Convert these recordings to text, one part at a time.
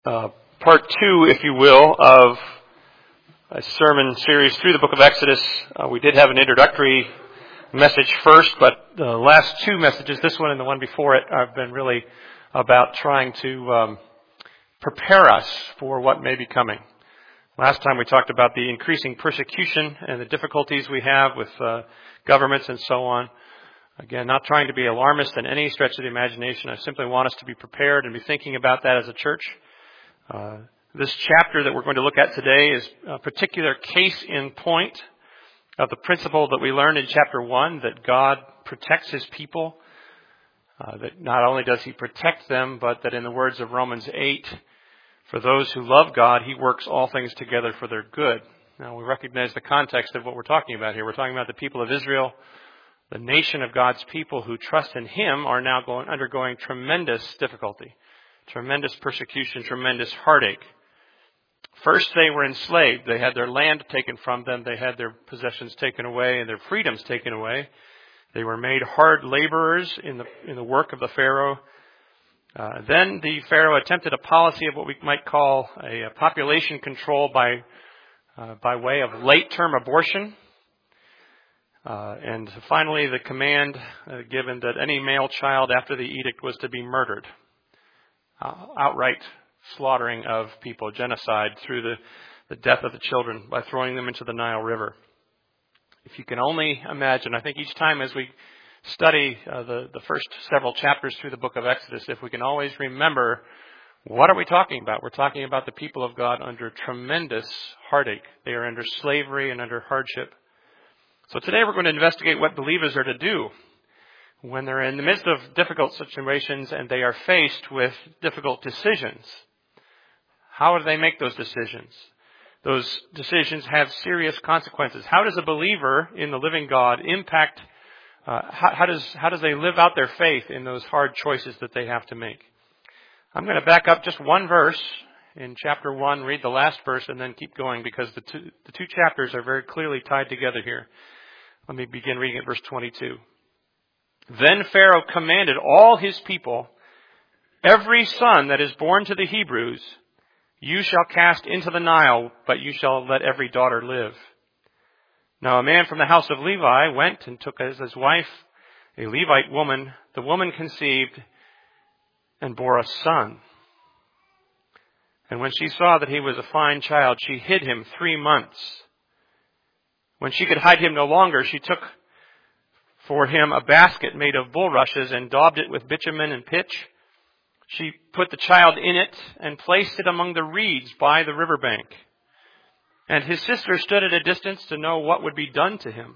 Part two, if you will, of a sermon series through the book of Exodus. We did have an introductory message first, but the last two messages, this one and the one before it, have been really about trying to prepare us for what may be coming. Last time we talked about the increasing persecution and the difficulties we have with governments and so on. Again, not trying to be alarmist in any stretch of the imagination. I simply want us to be prepared and be thinking about that as a church. This chapter that we're going to look at today is a particular case in point of the principle that we learned in chapter 1, that God protects His people. That not only does He protect them, but that in the words of Romans 8, for those who love God, He works all things together for their good. Now, we recognize the context of what we're talking about here. We're talking about the people of Israel, the nation of God's people who trust in Him are now undergoing tremendous difficulty. Tremendous persecution, tremendous heartache. First, they were enslaved. They had their land taken from them. They had their possessions taken away and their freedoms taken away. They were made hard laborers in the work of the Pharaoh. Then the Pharaoh attempted a policy of what we might call a population control by way of late-term abortion. And finally, the command given that any male child after the edict was to be murdered. Outright slaughtering of people, genocide through the death of the children by throwing them into the Nile River. If you can only imagine, I think each time as we study the first several chapters through the book of Exodus, if we can always remember, what are we talking about? We're talking about the people of God under tremendous heartache. They are under slavery and under hardship. So today we're going to investigate what believers are to do when they're in the midst of difficult situations and they are faced with difficult decisions. How do they make those decisions? Those decisions have serious consequences. How does a believer in the living God impact, how does they live out their faith in those hard choices that they have to make? I'm going to back up just one verse in chapter 1, read the last verse, and then keep going because the two chapters are very clearly tied together here. Let me begin reading at verse 22. Then Pharaoh commanded all his people, every son that is born to the Hebrews, you shall cast into the Nile, but you shall let every daughter live. Now a man from the house of Levi went and took as his wife a Levite woman. The woman conceived and bore a son. And when she saw that he was a fine child, she hid him 3 months. When she could hide him no longer, she took for him a basket made of bulrushes and daubed it with bitumen and pitch. She put the child in it and placed it among the reeds by the riverbank. And his sister stood at a distance to know what would be done to him.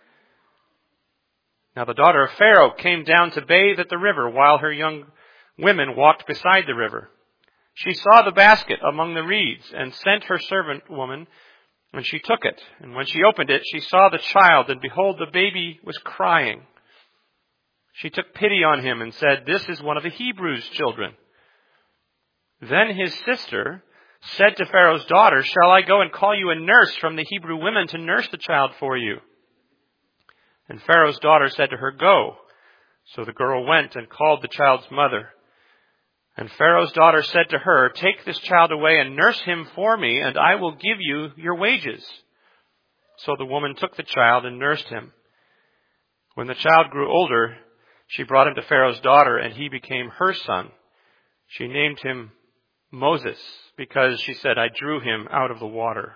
Now the daughter of Pharaoh came down to bathe at the river while her young women walked beside the river. She saw the basket among the reeds and sent her servant woman, and she took it. And when she opened it, she saw the child, and behold, the baby was crying. She took pity on him and said, "This is one of the Hebrews' children." Then his sister said to Pharaoh's daughter, "Shall I go and call you a nurse from the Hebrew women to nurse the child for you?" And Pharaoh's daughter said to her, "Go." So the girl went and called the child's mother. And Pharaoh's daughter said to her, "Take this child away and nurse him for me, and I will give you your wages." So the woman took the child and nursed him. When the child grew older, she brought him to Pharaoh's daughter, and he became her son. She named him Moses, because she said, "I drew him out of the water."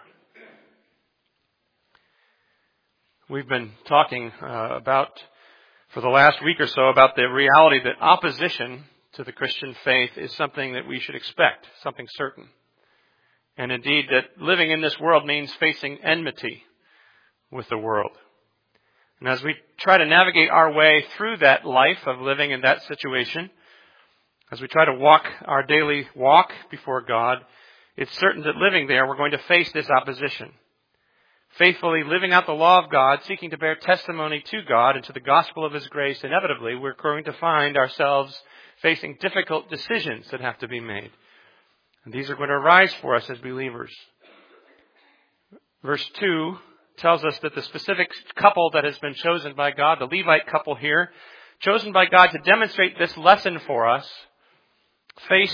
We've been talking for the last week or so, about the reality that opposition to the Christian faith is something that we should expect, something certain. And indeed, that living in this world means facing enmity with the world. And as we try to navigate our way through that life of living in that situation, as we try to walk our daily walk before God, it's certain that living there, we're going to face this opposition. Faithfully living out the law of God, seeking to bear testimony to God and to the gospel of His grace, inevitably we're going to find ourselves facing difficult decisions that have to be made. And these are going to arise for us as believers. Verse 2 tells us that the specific couple that has been chosen by God, the Levite couple here, chosen by God to demonstrate this lesson for us, faced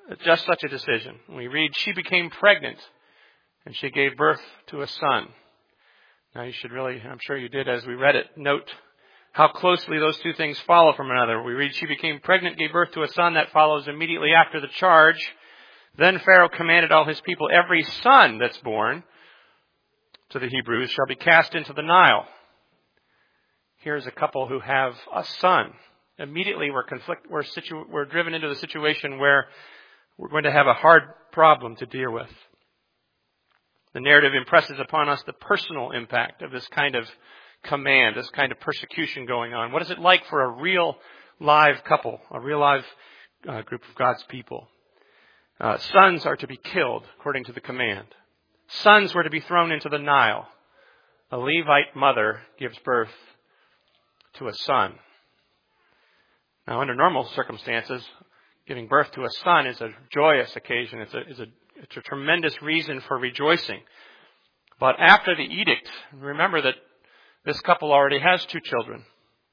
just such a decision. We read, she became pregnant and she gave birth to a son. Now you should really, I'm sure you did as we read it, note how closely those two things follow from another. We read, she became pregnant, gave birth to a son. That follows immediately after the charge. Then Pharaoh commanded all his people, every son that's born to the Hebrews shall be cast into the Nile. Here's a couple who have a son. Immediately we're driven into the situation where we're going to have a hard problem to deal with. The narrative impresses upon us the personal impact of this kind of command, this kind of persecution going on. What is it like for a real live couple, a real live group of God's people? Sons are to be killed according to the command. Sons were to be thrown into the Nile. A Levite mother gives birth to a son. Now, under normal circumstances, giving birth to a son is a joyous occasion. It's a tremendous reason for rejoicing. But after the edict, remember that this couple already has 2 children.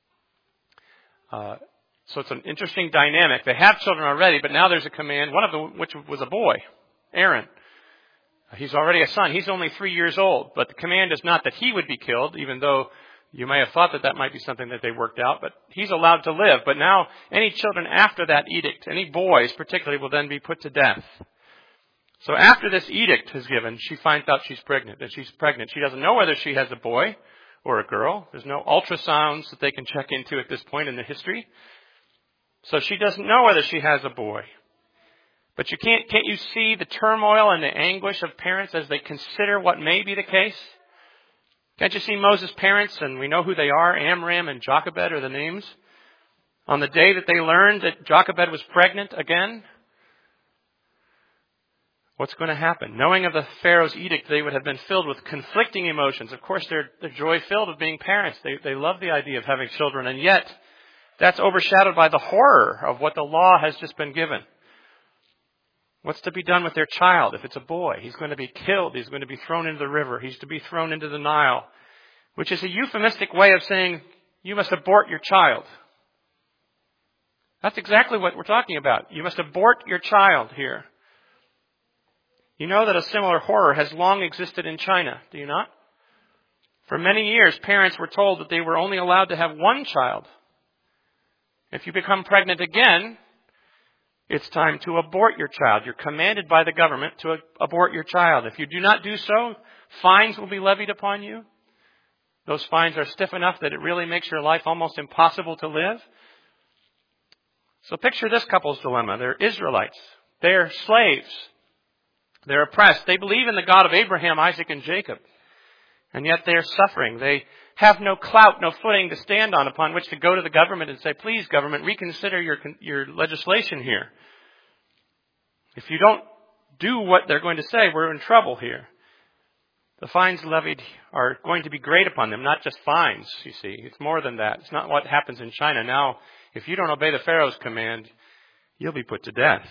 So it's an interesting dynamic. They have children already, but now there's a command, one of them which was a boy, Aaron. He's already a son. He's only 3 years old. But the command is not that he would be killed, even though you may have thought that might be something that they worked out. But he's allowed to live. But now any children after that edict, any boys particularly, will then be put to death. So after this edict is given, she finds out she's pregnant. That she's pregnant. She doesn't know whether she has a boy or a girl. There's no ultrasounds that they can check into at this point in the history. So she doesn't know whether she has a boy. But can't you see the turmoil and the anguish of parents as they consider what may be the case? Can't you see Moses' parents, and we know who they are, Amram and Jochebed are the names, on the day that they learned that Jochebed was pregnant again? What's going to happen? Knowing of the Pharaoh's edict, they would have been filled with conflicting emotions. Of course, they're joy-filled of being parents. They love the idea of having children, and yet that's overshadowed by the horror of what the law has just been given. What's to be done with their child? If it's a boy, he's going to be killed. He's going to be thrown into the river. He's to be thrown into the Nile, which is a euphemistic way of saying you must abort your child. That's exactly what we're talking about. You must abort your child here. You know that a similar horror has long existed in China, do you not? For many years, parents were told that they were only allowed to have one child. If you become pregnant again, it's time to abort your child. You're commanded by the government to abort your child. If you do not do so, fines will be levied upon you. Those fines are stiff enough that it really makes your life almost impossible to live. So picture this couple's dilemma. They're Israelites. They're slaves. They're oppressed. They believe in the God of Abraham, Isaac, and Jacob. And yet they're suffering. They have no clout, no footing to stand on upon which to go to the government and say, please, government, reconsider your legislation here. If you don't do what they're going to say, we're in trouble here. The fines levied are going to be great upon them, not just fines, you see. It's more than that. It's not what happens in China. Now, if you don't obey the Pharaoh's command, you'll be put to death.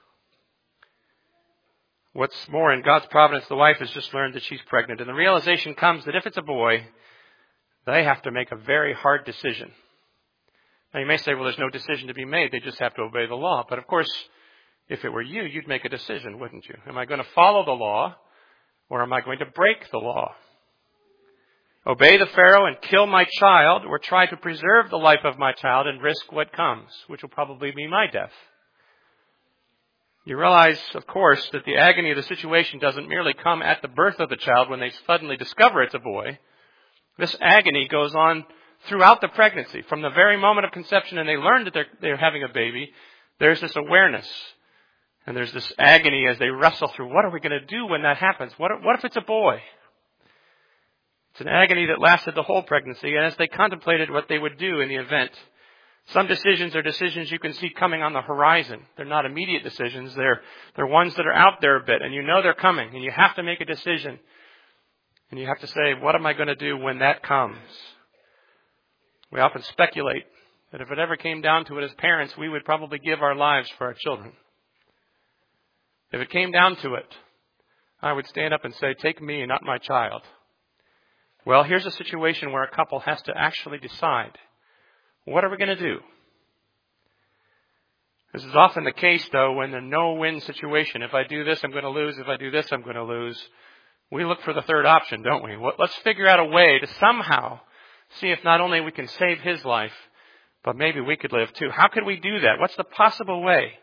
What's more, in God's providence, the wife has just learned that she's pregnant. And the realization comes that if it's a boy, they have to make a very hard decision. Now, you may say, well, there's no decision to be made. They just have to obey the law. But, of course, if it were you, you'd make a decision, wouldn't you? Am I going to follow the law, or am I going to break the law? Obey the Pharaoh and kill my child, or try to preserve the life of my child and risk what comes, which will probably be my death. You realize, of course, that the agony of the situation doesn't merely come at the birth of the child when they suddenly discover it's a boy. This agony goes on throughout the pregnancy. From the very moment of conception and they learn that they're having a baby, there's this awareness. And there's this agony as they wrestle through, what are we going to do when that happens? What if it's a boy? It's an agony that lasted the whole pregnancy. And as they contemplated what they would do in the event, some decisions are decisions you can see coming on the horizon. They're not immediate decisions. They're ones that are out there a bit, and you know they're coming, and you have to make a decision. And you have to say, what am I going to do when that comes? We often speculate that if it ever came down to it as parents, we would probably give our lives for our children. If it came down to it, I would stand up and say, take me, not my child. Well, here's a situation where a couple has to actually decide, what are we going to do? This is often the case, though, when the no-win situation. If I do this, I'm going to lose. If I do this, I'm going to lose. We look for the third option, don't we? Let's figure out a way to somehow see if not only we can save his life, but maybe we could live too. How could we do that? What's the possible way?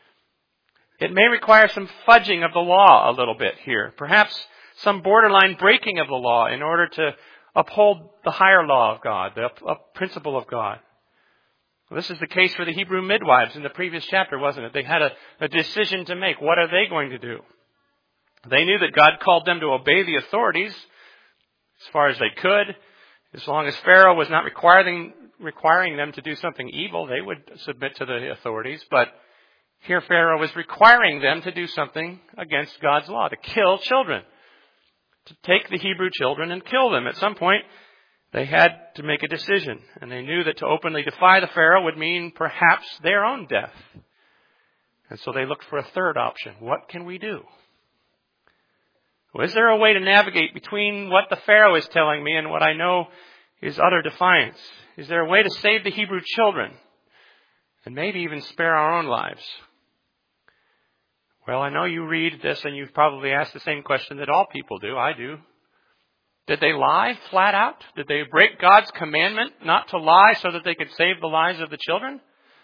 It may require some fudging of the law a little bit here. Perhaps some borderline breaking of the law in order to uphold the higher law of God, the principle of God. Well, this is the case for the Hebrew midwives in the previous chapter, wasn't it? They had a decision to make. What are they going to do? They knew that God called them to obey the authorities as far as they could. As long as Pharaoh was not requiring them to do something evil, they would submit to the authorities. But here Pharaoh was requiring them to do something against God's law, to kill children, to take the Hebrew children and kill them. At some point, they had to make a decision, and they knew that to openly defy the Pharaoh would mean perhaps their own death. And so they looked for a third option. What can we do? Well, is there a way to navigate between what the Pharaoh is telling me and what I know is utter defiance? Is there a way to save the Hebrew children and maybe even spare our own lives? Well, I know you read this and you've probably asked the same question that all people do. I do. Did they lie flat out? Did they break God's commandment not to lie so that they could save the lives of the children?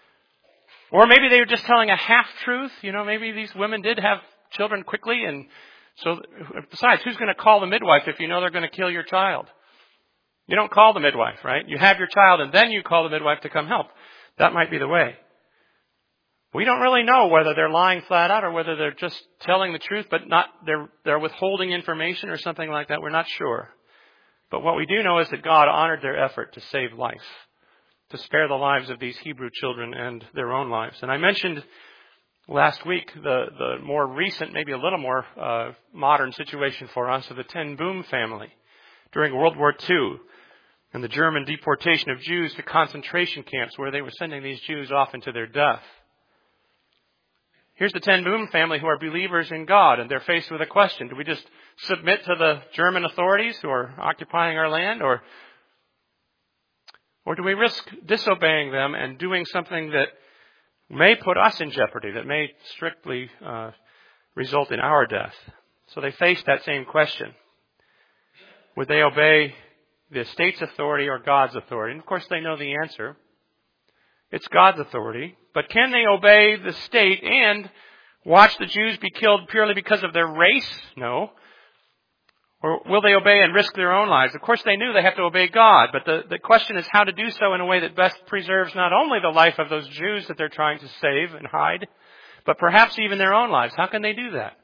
Or maybe they were just telling a half-truth. Maybe these women did have children quickly. And so, besides, who's going to call the midwife if you know they're going to kill your child? You don't call the midwife, right? You have your child and then you call the midwife to come help. That might be the way. We don't really know whether they're lying flat out or whether they're just telling the truth, but they're withholding information or something like that. We're not sure. But what we do know is that God honored their effort to save life, to spare the lives of these Hebrew children and their own lives. And I mentioned last week the more recent, maybe a little more modern situation for us of the Ten Boom family during World War II and the German deportation of Jews to concentration camps where they were sending these Jews off into their death. Here's the Ten Boom family who are believers in God, and they're faced with a question. Do we just submit to the German authorities who are occupying our land, or do we risk disobeying them and doing something that may put us in jeopardy, that may strictly result in our death? So they faced that same question. Would they obey the state's authority or God's authority? And of course they know the answer. It's God's authority. But can they obey the state and watch the Jews be killed purely because of their race? No. Or will they obey and risk their own lives? Of course they knew they have to obey God, but the question is how to do so in a way that best preserves not only the life of those Jews that they're trying to save and hide, but perhaps even their own lives. How can they do that?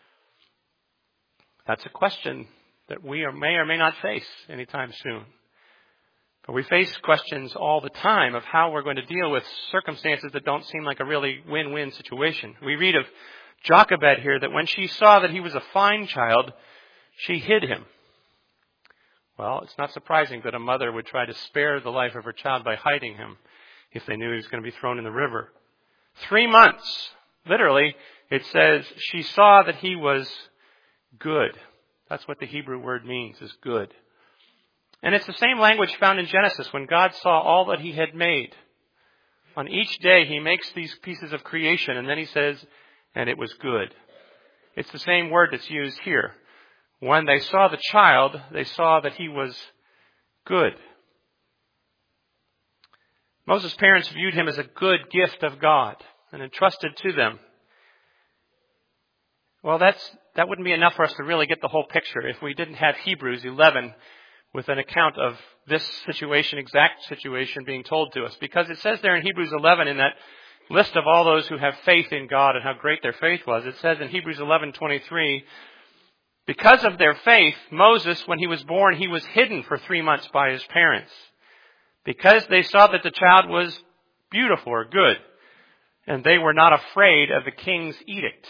That's a question that we may or may not face anytime soon. But we face questions all the time of how we're going to deal with circumstances that don't seem like a really win-win situation. We read of Jochebed here that when she saw that he was a fine child, she hid him. Well, it's not surprising that a mother would try to spare the life of her child by hiding him if they knew he was going to be thrown in the river. 3 months, literally, it says she saw that he was good. That's what the Hebrew word means, is good. And it's the same language found in Genesis when God saw all that he had made. On each day he makes these pieces of creation and then he says, and it was good. It's the same word that's used here. When they saw the child, they saw that he was good. Moses' parents viewed him as a good gift of God and entrusted to them. Well, that wouldn't be enough for us to really get the whole picture if we didn't have Hebrews 11 with an account of this situation, exact situation being told to us. Because it says there in Hebrews 11, in that list of all those who have faith in God and how great their faith was, it says in Hebrews 11:23, because of their faith, Moses, when he was born, he was hidden for 3 months by his parents, because they saw that the child was beautiful or good, and they were not afraid of the king's edict.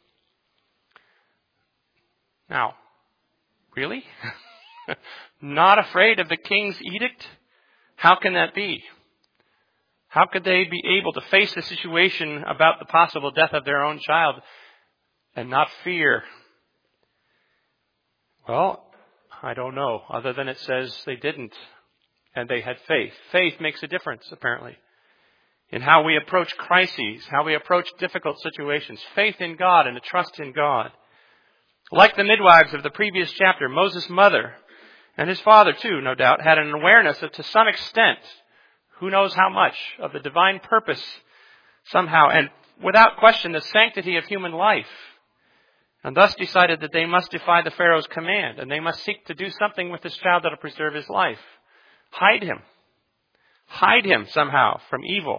Now, really? Not afraid of the king's edict? How can that be? How could they be able to face the situation about the possible death of their own child and not fear? Well, I don't know, other than it says they didn't, and they had faith. Faith makes a difference, apparently. in how we approach crises, how we approach difficult situations, faith in God and a trust in God. Like the midwives of the previous chapter, Moses' mother and his father too, no doubt, had an awareness of, to some extent, who knows how much, of the divine purpose somehow, and without question the sanctity of human life, and thus decided that they must defy the Pharaoh's command, and they must seek to do something with this child that will preserve his life. Hide him somehow from evil.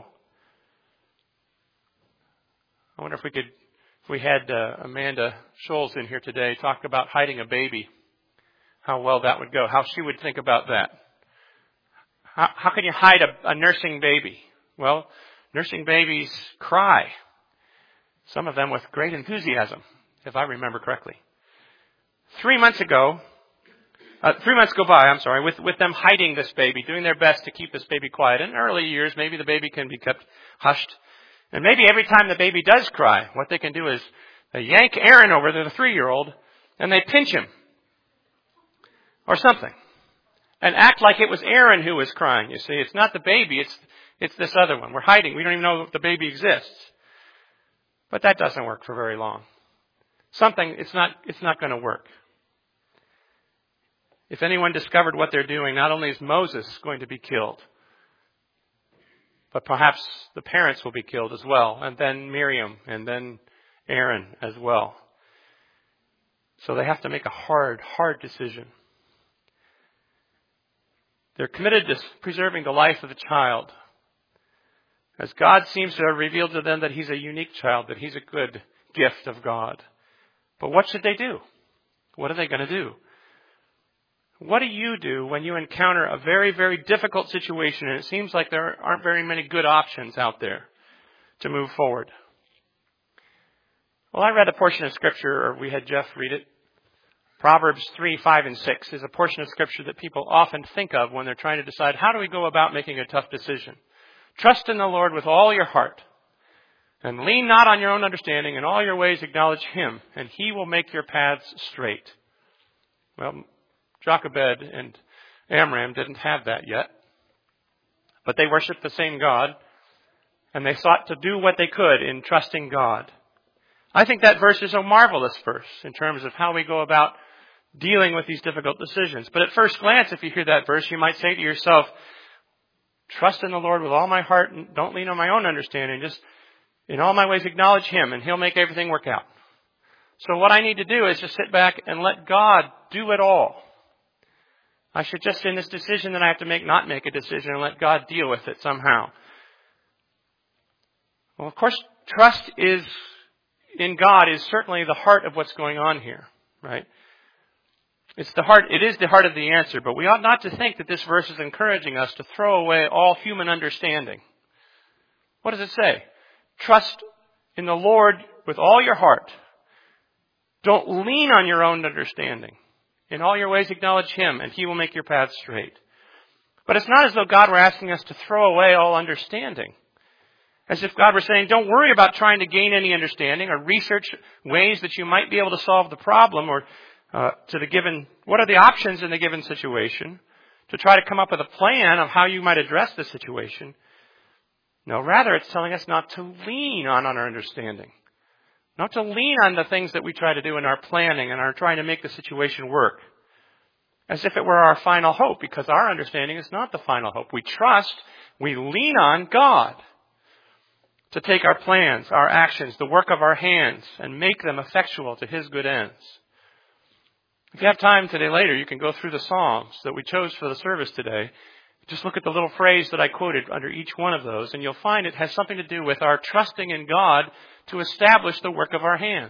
I wonder if we had Amanda Scholes in here today talk about hiding a baby, how well that would go, how she would think about that. How can you hide a nursing baby? Well, nursing babies cry, some of them with great enthusiasm, if I remember correctly. 3 months go by, with them hiding this baby, doing their best to keep this baby quiet. In early years, maybe the baby can be kept hushed. And maybe every time the baby does cry, what they can do is they yank Aaron over to the 3-year-old and they pinch him or something and act like it was Aaron who was crying. You see, it's not the baby, it's this other one. We're hiding. We don't even know if the baby exists. But that doesn't work for very long. It's not going to work. If anyone discovered what they're doing, not only is Moses going to be killed, but perhaps the parents will be killed as well, and then Miriam, and then Aaron as well. So they have to make a hard decision. They're committed to preserving the life of the child, as God seems to have revealed to them that he's a unique child, that he's a good gift of God. But what should they do? What are they going to do? What do you do when you encounter a very, very difficult situation and it seems like there aren't very many good options out there to move forward? Well, I read a portion of Scripture, or we had Jeff read it. Proverbs 3, 5, and 6 is a portion of Scripture that people often think of when they're trying to decide how do we go about making a tough decision. Trust in the Lord with all your heart, and lean not on your own understanding. In all your ways acknowledge him, and he will make your paths straight. Well, Jochebed and Amram didn't have that yet, but they worshiped the same God, and they sought to do what they could in trusting God. I think that verse is a marvelous verse in terms of how we go about dealing with these difficult decisions. But at first glance, if you hear that verse, you might say to yourself, trust in the Lord with all my heart and don't lean on my own understanding. Just in all my ways acknowledge him and he'll make everything work out. So what I need to do is just sit back and let God do it all. I should just, in this decision that I have to make, not make a decision and let God deal with it somehow. Well, of course, trust in God is certainly the heart of what's going on here, right? It is the heart of the answer, but we ought not to think that this verse is encouraging us to throw away all human understanding. What does it say? Trust in the Lord with all your heart. Don't lean on your own understanding. In all your ways acknowledge him, and he will make your path straight. But it's not as though God were asking us to throw away all understanding. As if God were saying, don't worry about trying to gain any understanding or research ways that you might be able to solve the problem or what are the options in the given situation, to try to come up with a plan of how you might address the situation. No, rather it's telling us not to lean on our understanding. Not to lean on the things that we try to do in our planning and are trying to make the situation work. As if it were our final hope, because our understanding is not the final hope. We trust, we lean on God to take our plans, our actions, the work of our hands, and make them effectual to his good ends. If you have time today later, you can go through the Psalms that we chose for the service today. Just look at the little phrase that I quoted under each one of those, and you'll find it has something to do with our trusting in God to establish the work of our hands.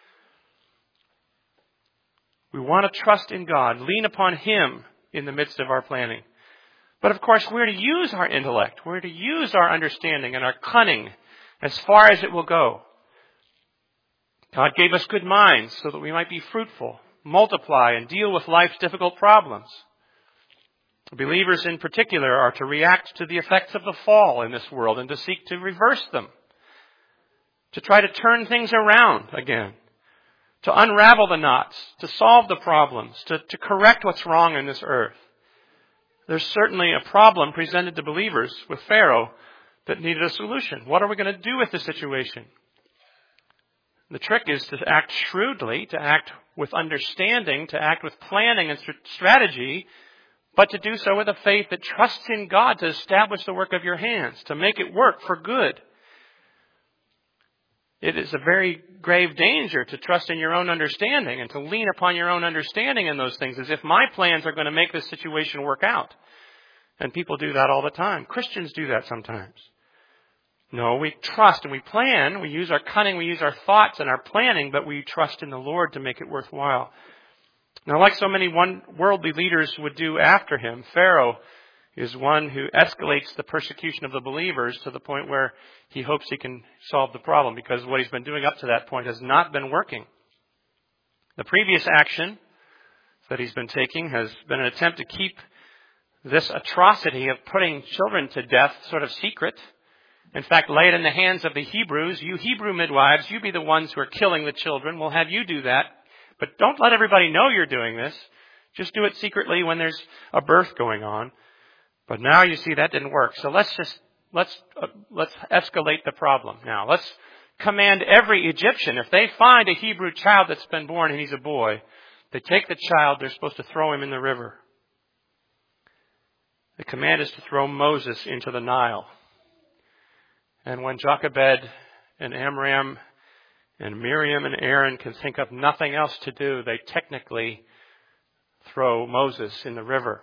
We want to trust in God, lean upon him in the midst of our planning. But of course, we're to use our intellect. We're to use our understanding and our cunning as far as it will go. God gave us good minds so that we might be fruitful, multiply, and deal with life's difficult problems. Believers in particular are to react to the effects of the fall in this world and to seek to reverse them, to try to turn things around again, to unravel the knots, to solve the problems, to correct what's wrong in this earth. There's certainly a problem presented to believers with Pharaoh that needed a solution. What are we going to do with the situation? The trick is to act shrewdly, to act with understanding, to act with planning and strategy, but to do so with a faith that trusts in God to establish the work of your hands, to make it work for good. It is a very grave danger to trust in your own understanding and to lean upon your own understanding in those things as if my plans are going to make this situation work out. And people do that all the time. Christians do that sometimes. No, we trust and we plan. We use our cunning, we use our thoughts and our planning, but we trust in the Lord to make it worthwhile. Now, like so many worldly leaders would do after him, Pharaoh is one who escalates the persecution of the believers to the point where he hopes he can solve the problem, because what he's been doing up to that point has not been working. The previous action that he's been taking has been an attempt to keep this atrocity of putting children to death sort of secret. In fact, lay it in the hands of the Hebrews. You Hebrew midwives, you be the ones who are killing the children. We'll have you do that. But don't let everybody know you're doing this. Just do it secretly when there's a birth going on. But now you see that didn't work. So let's escalate the problem now. Let's command every Egyptian, if they find a Hebrew child that's been born and he's a boy, they take the child, they're supposed to throw him in the river. The command is to throw Moses into the Nile. And when Jochebed and Amram and Miriam and Aaron can think of nothing else to do, they technically throw Moses in the river.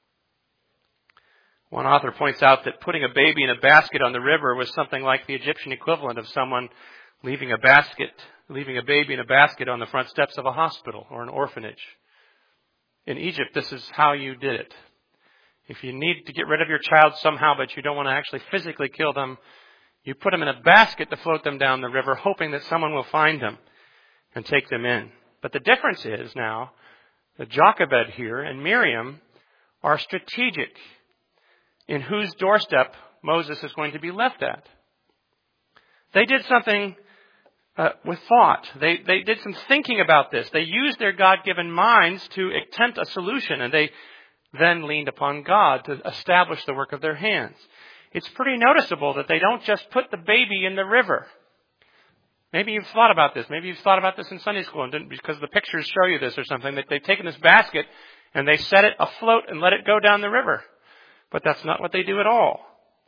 One author points out that putting a baby in a basket on the river was something like the Egyptian equivalent of someone leaving a baby in a basket on the front steps of a hospital or an orphanage. In Egypt, this is how you did it. If you need to get rid of your child somehow, but you don't want to actually physically kill them, you put them in a basket to float them down the river, hoping that someone will find them and take them in. But the difference is now that Jochebed here and Miriam are strategic in whose doorstep Moses is going to be left at. They did something with thought. They did some thinking about this. They used their God-given minds to attempt a solution, and they then leaned upon God to establish the work of their hands. It's pretty noticeable that they don't just put the baby in the river. Maybe you've thought about this. Maybe you've thought about this in Sunday school, and didn't, because the pictures show you this or something, that they've taken this basket and they set it afloat and let it go down the river. But that's not what they do at all.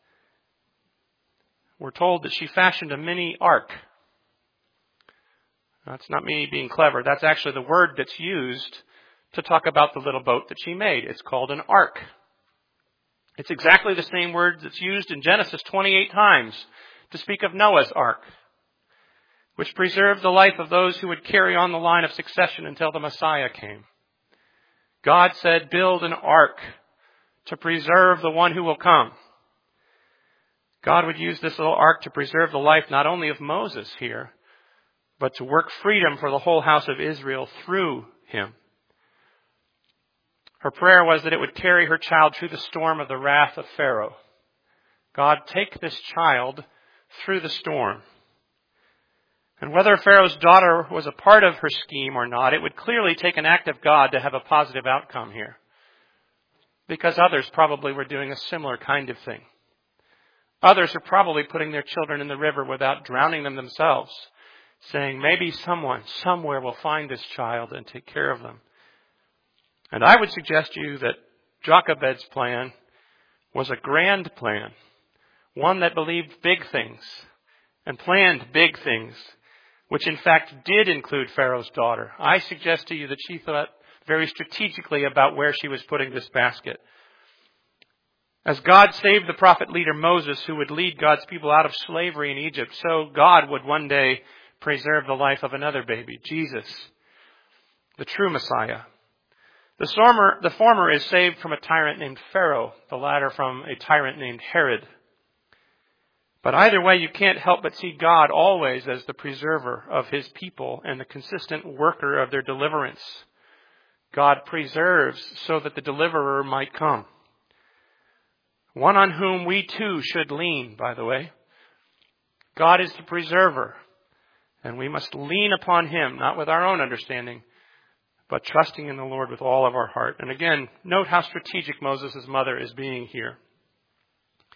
We're told that she fashioned a mini ark. That's not me being clever. That's actually the word that's used to talk about the little boat that she made. It's called an ark. It's exactly the same word that's used in Genesis 28 times to speak of Noah's ark, which preserved the life of those who would carry on the line of succession until the Messiah came. God said, build an ark to preserve the one who will come. God would use this little ark to preserve the life not only of Moses here, but to work freedom for the whole house of Israel through him. Her prayer was that it would carry her child through the storm of the wrath of Pharaoh. God, take this child through the storm. And whether Pharaoh's daughter was a part of her scheme or not, it would clearly take an act of God to have a positive outcome here, because others probably were doing a similar kind of thing. Others are probably putting their children in the river without drowning them themselves, saying maybe someone somewhere will find this child and take care of them. And I would suggest to you that Jochebed's plan was a grand plan, one that believed big things and planned big things, which in fact did include Pharaoh's daughter. I suggest to you that she thought very strategically about where she was putting this basket. As God saved the prophet leader Moses, who would lead God's people out of slavery in Egypt, so God would one day preserve the life of another baby, Jesus, the true Messiah. The former is saved from a tyrant named Pharaoh, the latter from a tyrant named Herod. But either way, you can't help but see God always as the preserver of his people and the consistent worker of their deliverance. God preserves so that the deliverer might come. One on whom we too should lean, by the way. God is the preserver, and we must lean upon him, not with our own understanding, but trusting in the Lord with all of our heart. And again, note how strategic Moses' mother is being here.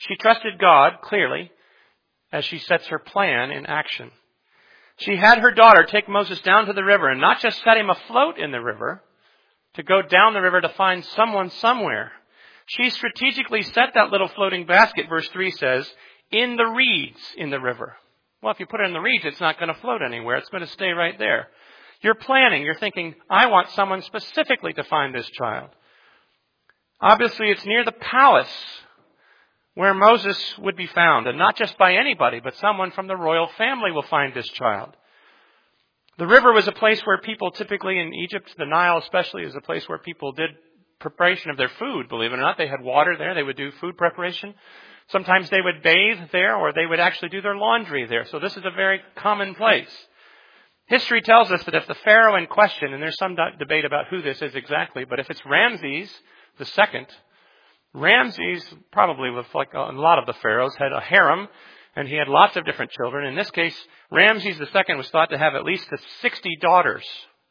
She trusted God, clearly, as she sets her plan in action. She had her daughter take Moses down to the river and not just set him afloat in the river, to go down the river to find someone somewhere. She strategically set that little floating basket, verse 3 says, in the reeds in the river. Well, if you put it in the reeds, it's not going to float anywhere. It's going to stay right there. You're planning. You're thinking, I want someone specifically to find this child. Obviously, it's near the palace where Moses would be found, and not just by anybody, but someone from the royal family will find this child. The river was a place where people typically in Egypt, the Nile especially, is a place where people did preparation of their food, believe it or not. They had water there. They would do food preparation. Sometimes they would bathe there, or they would actually do their laundry there. So this is a very common place. History tells us that if the Pharaoh in question, and there's some debate about who this is exactly, but if it's Ramses II, Ramses, probably like a lot of the pharaohs, had a harem, and he had lots of different children. In this case, Ramses II was thought to have at least 60 daughters.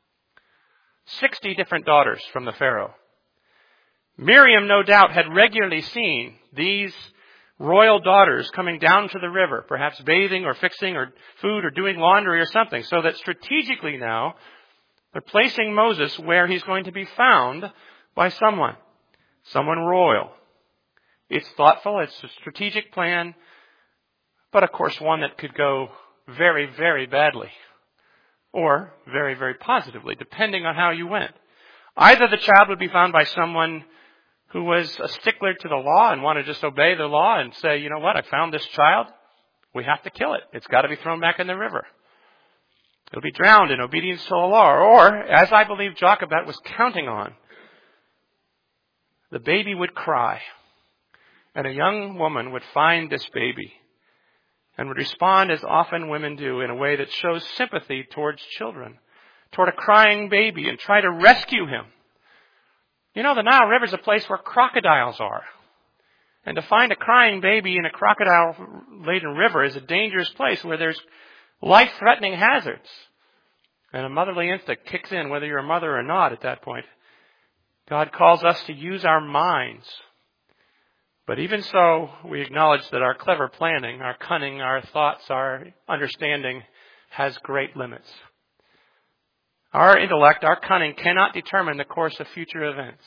60 different daughters from the pharaoh. Miriam, no doubt, had regularly seen these royal daughters coming down to the river, perhaps bathing or fixing or food or doing laundry or something, so that strategically now they're placing Moses where he's going to be found by someone royal. It's thoughtful, it's a strategic plan, but of course one that could go very, very badly or very, very positively, depending on how you went. Either the child would be found by someone who was a stickler to the law and wanted to just obey the law and say, you know what, I found this child, we have to kill it. It's got to be thrown back in the river. It'll be drowned in obedience to the law. Or, as I believe Jochebed was counting on, the baby would cry, and a young woman would find this baby and would respond as often women do in a way that shows sympathy towards children, toward a crying baby, and try to rescue him. You know, the Nile River is a place where crocodiles are. And to find a crying baby in a crocodile-laden river is a dangerous place where there's life-threatening hazards. And a motherly instinct kicks in, whether you're a mother or not at that point. God calls us to use our minds. But even so, we acknowledge that our clever planning, our cunning, our thoughts, our understanding has great limits. Our intellect, our cunning cannot determine the course of future events.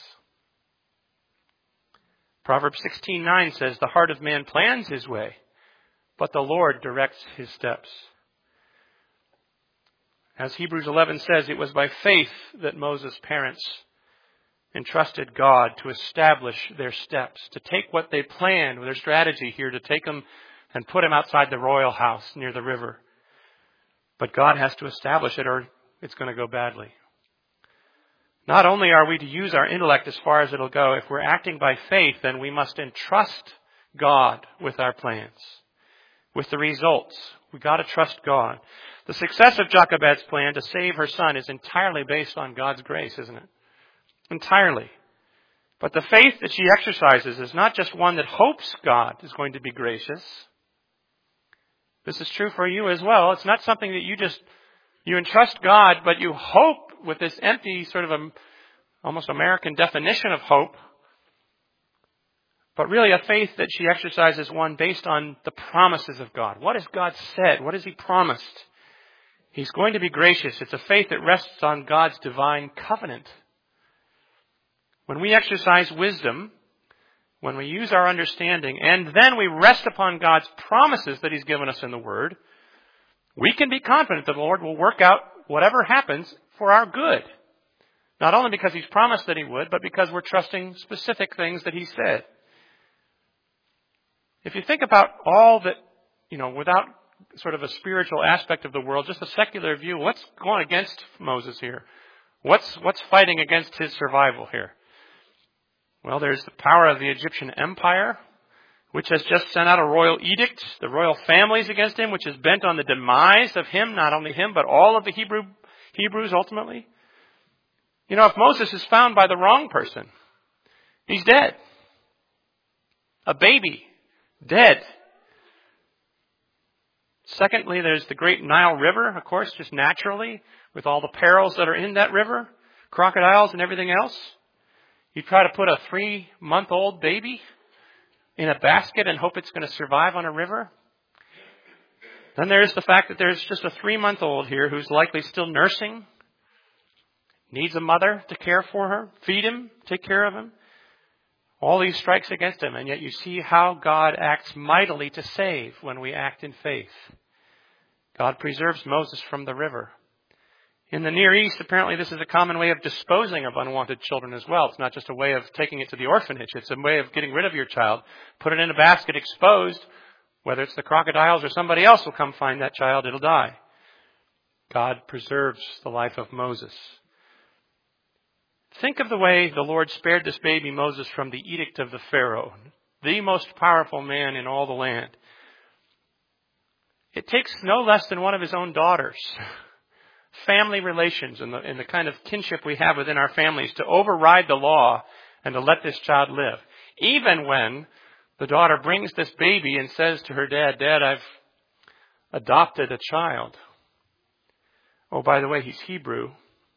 Proverbs 16:9 says, the heart of man plans his way, but the Lord directs his steps. As Hebrews 11 says, it was by faith that Moses' parents entrusted God to establish their steps, to take what they planned with their strategy here, to take them and put them outside the royal house near the river. But God has to establish it, or it's going to go badly. Not only are we to use our intellect as far as it'll go, if we're acting by faith, then we must entrust God with our plans, with the results. We've got to trust God. The success of Jochebed's plan to save her son is entirely based on God's grace, isn't it? Entirely. But the faith that she exercises is not just one that hopes God is going to be gracious. This is true for you as well. It's not something that you entrust God, but you hope with this empty sort of almost American definition of hope. But really a faith that she exercises one based on the promises of God. What has God said? What has He promised? He's going to be gracious. It's a faith that rests on God's divine covenant. When we exercise wisdom, when we use our understanding, and then we rest upon God's promises that He's given us in the Word, we can be confident that the Lord will work out whatever happens for our good. Not only because He's promised that He would, but because we're trusting specific things that He said. If you think about all that, without sort of a spiritual aspect of the world, just a secular view, what's going against Moses here? What's fighting against his survival here? Well, there's the power of the Egyptian Empire, which has just sent out a royal edict, the royal families against him, which is bent on the demise of him, not only him, but all of the Hebrews ultimately. If Moses is found by the wrong person, he's dead. A baby, dead. Secondly, there's the great Nile River, of course, just naturally, with all the perils that are in that river, crocodiles and everything else. You try to put a 3-month-old baby in a basket and hope it's going to survive on a river? Then there's the fact that there's just a 3-month-old here who's likely still nursing, needs a mother to care for her, feed him, take care of him. All these strikes against him, and yet you see how God acts mightily to save when we act in faith. God preserves Moses from the river. In the Near East, apparently this is a common way of disposing of unwanted children as well. It's not just a way of taking it to the orphanage. It's a way of getting rid of your child. Put it in a basket exposed. Whether it's the crocodiles or somebody else will come find that child, it'll die. God preserves the life of Moses. Think of the way the Lord spared this baby Moses from the edict of the Pharaoh, the most powerful man in all the land. It takes no less than one of his own daughters, family relations and the kind of kinship we have within our families, to override the law and to let this child live. Even when the daughter brings this baby and says to her dad, "Dad, I've adopted a child. Oh, by the way, he's Hebrew."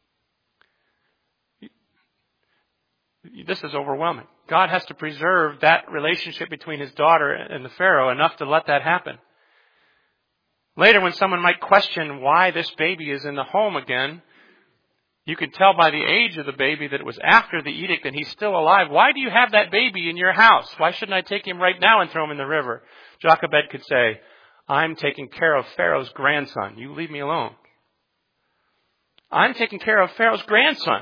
This is overwhelming. God has to preserve that relationship between his daughter and the Pharaoh enough to let that happen. Later, when someone might question why this baby is in the home again, you can tell by the age of the baby that it was after the edict and he's still alive. Why do you have that baby in your house? Why shouldn't I take him right now and throw him in the river? Jochebed could say, "I'm taking care of Pharaoh's grandson. You leave me alone." I'm taking care of Pharaoh's grandson.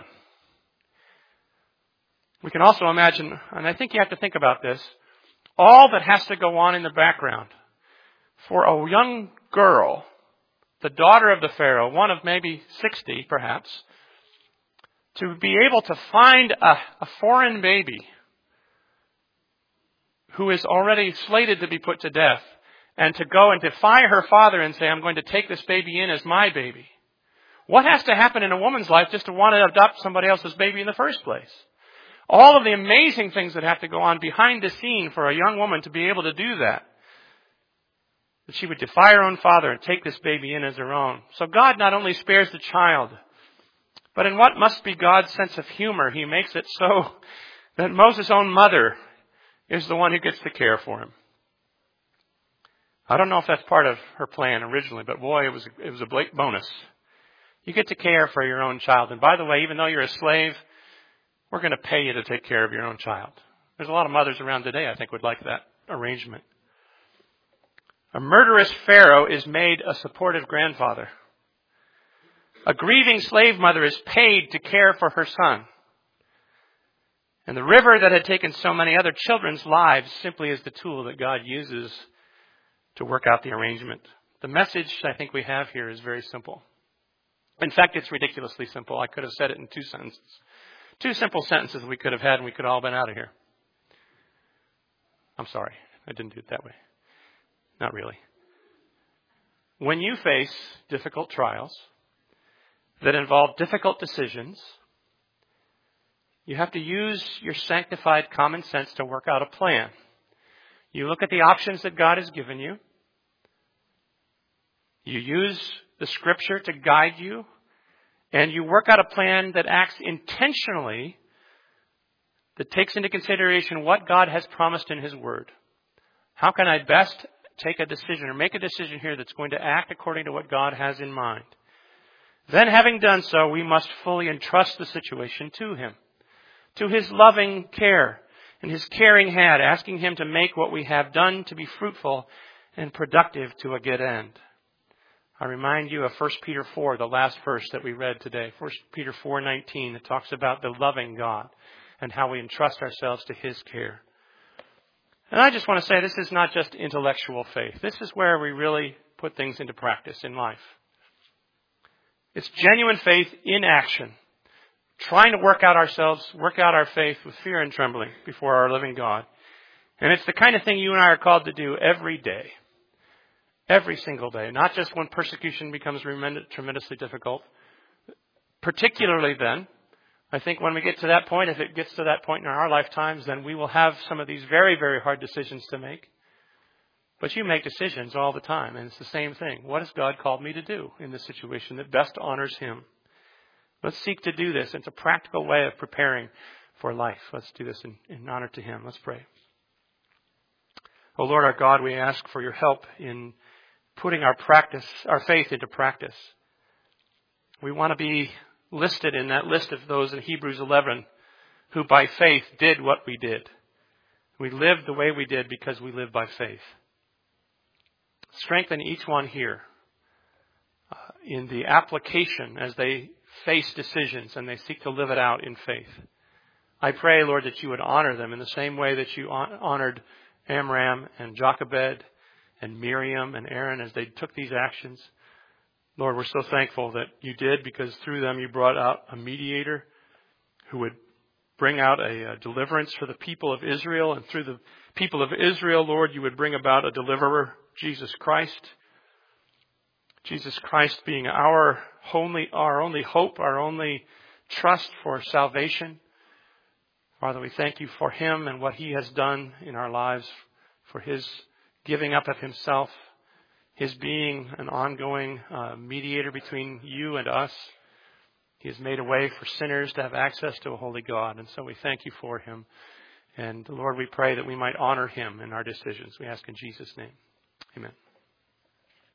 We can also imagine, and I think you have to think about this, all that has to go on in the background for a young girl, the daughter of the Pharaoh, one of maybe 60 perhaps, to be able to find a foreign baby who is already slated to be put to death, and to go and defy her father and say, "I'm going to take this baby in as my baby." What has to happen in a woman's life just to want to adopt somebody else's baby in the first place? All of the amazing things that have to go on behind the scene for a young woman to be able to do that. That she would defy her own father and take this baby in as her own. So God not only spares the child, but in what must be God's sense of humor, he makes it so that Moses' own mother is the one who gets to care for him. I don't know if that's part of her plan originally, but boy, it was a blatant bonus. You get to care for your own child. And by the way, even though you're a slave, we're going to pay you to take care of your own child. There's a lot of mothers around today, I think, would like that arrangement. A murderous Pharaoh is made a supportive grandfather. A grieving slave mother is paid to care for her son. And the river that had taken so many other children's lives simply is the tool that God uses to work out the arrangement. The message I think we have here is very simple. In fact, it's ridiculously simple. I could have said it in 2 sentences. 2 simple sentences we could have had and we could have all been out of here. I'm sorry. I didn't do it that way. Not really. When you face difficult trials that involve difficult decisions, you have to use your sanctified common sense to work out a plan. You look at the options that God has given you. You use the Scripture to guide you. And you work out a plan that acts intentionally, that takes into consideration what God has promised in his word. How can I best take a decision or make a decision here that's going to act according to what God has in mind? Then, having done so, we must fully entrust the situation to him, to his loving care and his caring hand, asking him to make what we have done to be fruitful and productive to a good end. I remind you of 1 Peter 4, the last verse that we read today. 1 Peter 4:19, it talks about the loving God and how we entrust ourselves to his care. And I just want to say this is not just intellectual faith. This is where we really put things into practice in life. It's genuine faith in action. Trying to work out our faith with fear and trembling before our living God. And it's the kind of thing you and I are called to do every day. Every single day, not just when persecution becomes tremendously difficult. Particularly then, I think when we get to that point, if it gets to that point in our lifetimes, then we will have some of these very, very hard decisions to make. But you make decisions all the time, and it's the same thing. What has God called me to do in this situation that best honors him? Let's seek to do this. It's a practical way of preparing for life. Let's do this in honor to him. Let's pray. O Lord our God, we ask for your help in putting our faith into practice. We want to be listed in that list of those in Hebrews 11 who by faith did what we did. We lived the way we did because we lived by faith. Strengthen each one here in the application as they face decisions and they seek to live it out in faith. I pray, Lord, that you would honor them in the same way that you honored Amram and Jochebed and Miriam and Aaron as they took these actions. Lord, we're so thankful that you did, because through them you brought out a mediator who would bring out a deliverance for the people of Israel. And through the people of Israel, Lord, you would bring about a deliverer, Jesus Christ. Jesus Christ being our only hope, our only trust for salvation. Father, we thank you for him and what he has done in our lives, for his giving up of himself, his being an ongoing mediator between you and us. He has made a way for sinners to have access to a holy God. And so we thank you for him. And Lord, we pray that we might honor him in our decisions. We ask in Jesus' name. Amen.